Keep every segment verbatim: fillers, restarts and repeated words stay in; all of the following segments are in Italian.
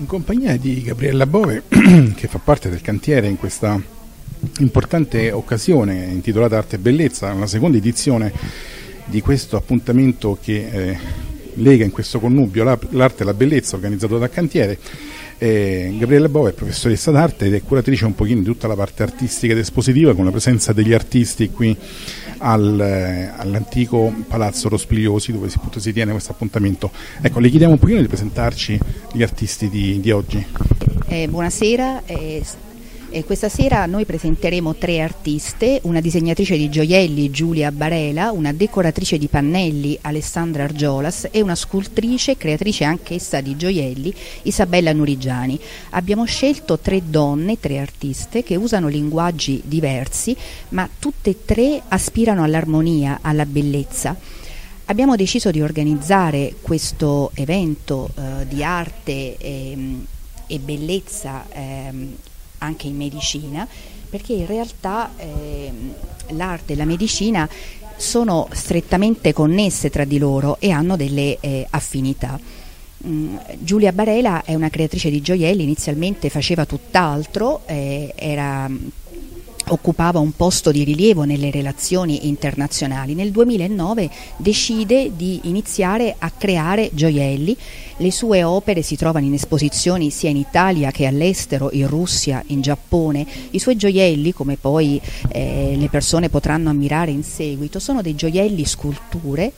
compagnia di Gabriella Bove, che fa parte del cantiere in questa importante occasione intitolata Arte e Bellezza, una seconda edizione di questo appuntamento che eh, lega in questo connubio l'arte e la bellezza, organizzato dal cantiere. Eh, Gabriella Bove è professoressa d'arte ed è curatrice un pochino di tutta la parte artistica ed espositiva, con la presenza degli artisti qui al, eh, all'antico Palazzo Rospigliosi, dove si, appunto, si tiene questo appuntamento. Ecco, le chiediamo un pochino di presentarci gli artisti di, di oggi. Eh, buonasera. Eh... E questa sera noi presenteremo tre artiste: una disegnatrice di gioielli, Giulia Barela, una decoratrice di pannelli, Alessandra Argiolas, e una scultrice, creatrice anch'essa di gioielli, Isabella Nurigiani. Abbiamo scelto tre donne, tre artiste che usano linguaggi diversi, ma tutte e tre aspirano all'armonia, alla bellezza. Abbiamo deciso di organizzare questo evento eh, di arte e, e bellezza eh, anche in medicina, perché in realtà eh, l'arte e la medicina sono strettamente connesse tra di loro e hanno delle eh, affinità. Mm, Giulia Barela è una creatrice di gioielli, inizialmente faceva tutt'altro, eh, era... occupava un posto di rilievo nelle relazioni internazionali. Nel duemilanove decide di iniziare a creare gioielli. Le sue opere si trovano in esposizioni sia in Italia che all'estero, in Russia, in Giappone. I suoi gioielli, come poi eh, le persone potranno ammirare in seguito, sono dei gioielli sculture.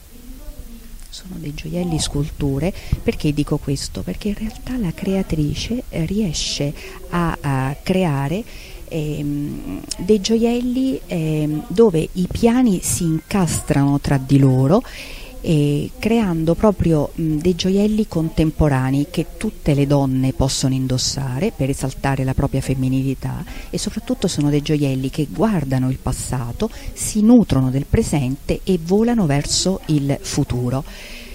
Sono dei gioielli sculture. Perché dico questo? Perché in realtà la creatrice riesce a, a creare Ehm, dei gioielli ehm, dove i piani si incastrano tra di loro, eh, creando proprio mh, dei gioielli contemporanei che tutte le donne possono indossare per esaltare la propria femminilità, e soprattutto sono dei gioielli che guardano il passato, si nutrono del presente e volano verso il futuro.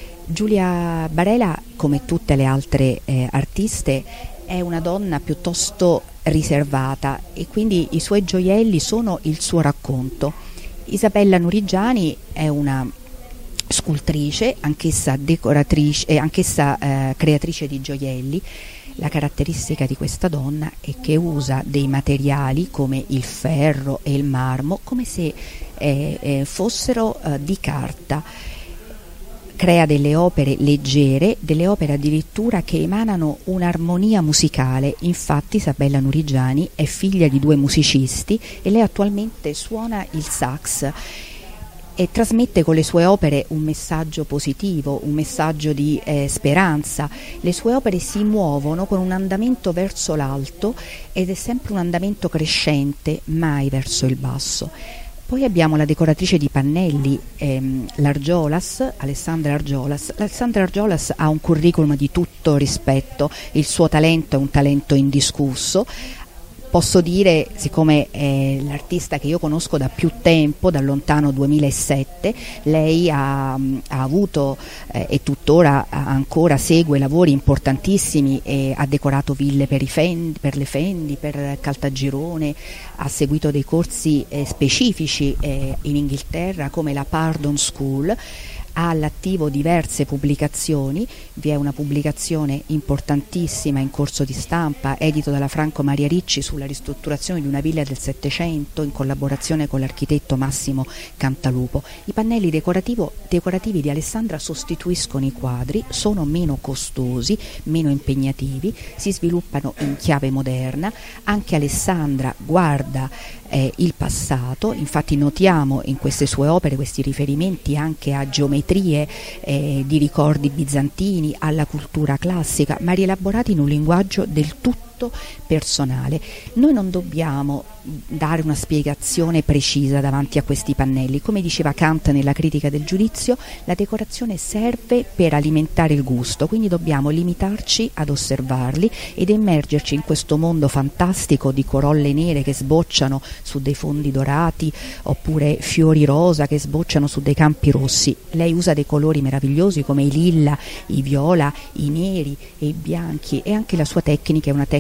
Giulia Barela, come tutte le altre eh, artiste, è una donna piuttosto riservata e quindi i suoi gioielli sono il suo racconto. Isabella Nurigiani è una scultrice, anch'essa decoratrice e anch'essa eh, creatrice di gioielli. La caratteristica di questa donna è che usa dei materiali come il ferro e il marmo come se eh, eh, fossero eh, di carta. Crea delle opere leggere, delle opere addirittura che emanano un'armonia musicale. Infatti Isabella Nurigiani è figlia di due musicisti e lei attualmente suona il sax e trasmette con le sue opere un messaggio positivo, un messaggio di eh, speranza. Le sue opere si muovono con un andamento verso l'alto ed è sempre un andamento crescente, mai verso il basso. Poi abbiamo la decoratrice di pannelli, ehm, l'Argiolas, Alessandra Argiolas. Alessandra Argiolas ha un curriculum di tutto rispetto, il suo talento è un talento indiscusso. Posso dire, siccome è l'artista che io conosco da più tempo, dal lontano duemilasette, lei ha, ha avuto eh, e tuttora ancora segue lavori importantissimi, e ha decorato ville per, i Fendi, per le Fendi, per Caltagirone, ha seguito dei corsi eh, specifici eh, in Inghilterra come la Pardon School. Ha all'attivo diverse pubblicazioni, vi è una pubblicazione importantissima in corso di stampa, edito dalla Franco Maria Ricci, sulla ristrutturazione di una villa del Settecento in collaborazione con l'architetto Massimo Cantalupo. I pannelli decorativi di Alessandra sostituiscono i quadri, sono meno costosi, meno impegnativi, si sviluppano in chiave moderna. Anche Alessandra guarda eh, il passato, infatti notiamo in queste sue opere questi riferimenti anche a geometrie eh, di ricordi bizantini, alla cultura classica, ma rielaborati in un linguaggio del tutto personale. Noi non dobbiamo dare una spiegazione precisa davanti a questi pannelli. Come diceva Kant nella critica del giudizio, la decorazione serve per alimentare il gusto, quindi dobbiamo limitarci ad osservarli ed immergerci in questo mondo fantastico di corolle nere che sbocciano su dei fondi dorati, oppure fiori rosa che sbocciano su dei campi rossi. Lei usa dei colori meravigliosi come i lilla, i viola, i neri e i bianchi, e anche la sua tecnica è una tecnica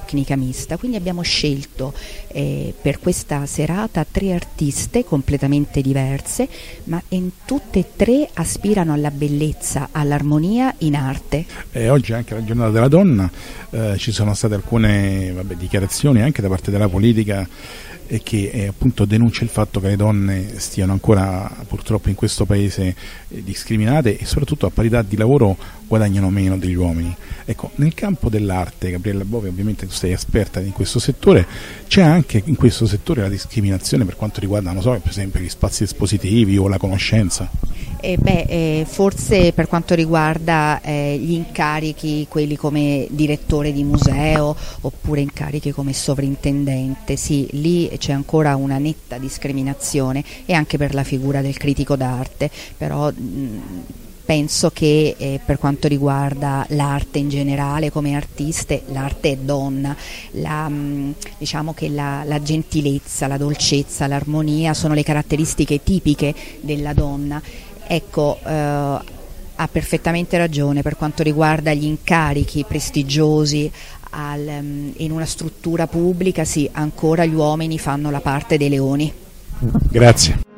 tecnica mista, quindi abbiamo scelto eh, per questa serata tre artiste completamente diverse, ma in tutte e tre aspirano alla bellezza, all'armonia in arte. E oggi è anche la giornata della donna, eh, ci sono state alcune vabbè, dichiarazioni anche da parte della politica e che eh, appunto denuncia il fatto che le donne stiano ancora purtroppo in questo paese eh, discriminate e soprattutto a parità di lavoro guadagnano meno degli uomini. Ecco, nel campo dell'arte, Gabriella Bove, ovviamente tu sei esperta in questo settore, c'è anche in questo settore la discriminazione per quanto riguarda, non so, per esempio gli spazi espositivi o la conoscenza? Eh beh, eh, forse per quanto riguarda eh, gli incarichi, quelli come direttore di museo oppure incarichi come sovrintendente, sì, lì c'è ancora una netta discriminazione, e anche per la figura del critico d'arte, però mh, penso che eh, per quanto riguarda l'arte in generale, come artiste, l'arte è donna, la, mh, diciamo che la, la gentilezza, la dolcezza, l'armonia sono le caratteristiche tipiche della donna. Ecco, eh, ha perfettamente ragione per quanto riguarda gli incarichi prestigiosi al, um, in una struttura pubblica, sì, ancora gli uomini fanno la parte dei leoni. Grazie.